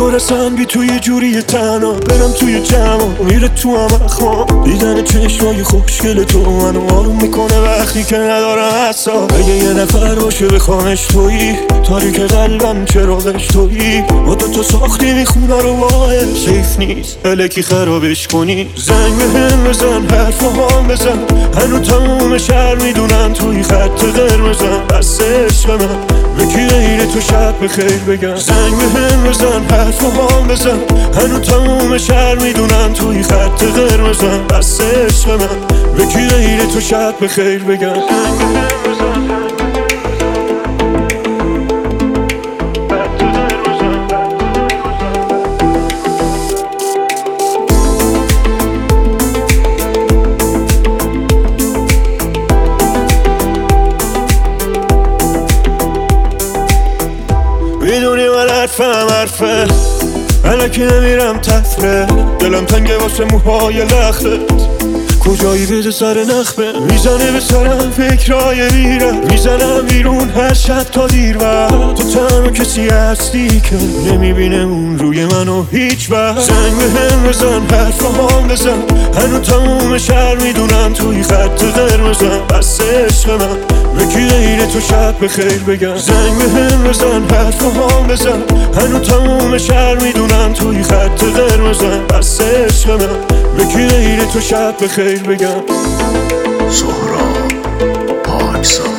برسن بی توی جوری تنها برم توی جمع میره تو هم اخوام دیدن چشمای خوشگل تو منو آروم میکنه وقتی که ندارم حساب اگه یه نفر باشه بخوامش تویی تاریک قلبم چراغش تویی با تو ساختیم خونه رو باید سیف نیست الکی خرابش کنی زنگ بهم بزن حرف هم بزن هنو تموم شهر میدونن توی خط قرمزم بس عشق من یکی غیر تو شب بخیر بگم زنگ بهم بزن حرف هم بزن هنو تموم شهر میدونن توی خط قرمزم بس عشق من یکی غیر تو شب بخیر بگم میدونی من حرفه الکی نمیرم تفره دلم تنگه واسه موهای لختت کجایی بده سر نخمه میزنه به سرم فکرهای میره میزنم بیرون هر شب تا دیر وقت تو تنها کسی هستی که نمیبینه اون روی منو هیچ وقت زنگ بهم بزن حرف هم بزن هنو تموم شهر میدونن توی خط قرمزم بس عشق من یکی غیر تو شب بخیر بگم زنگ بهم بزن حرف هم بزن هنو تموم شهر میدونن توی خط قرمزم بس عشق من یکی غیر تو شب بخیر بگم سهراب پاکزاد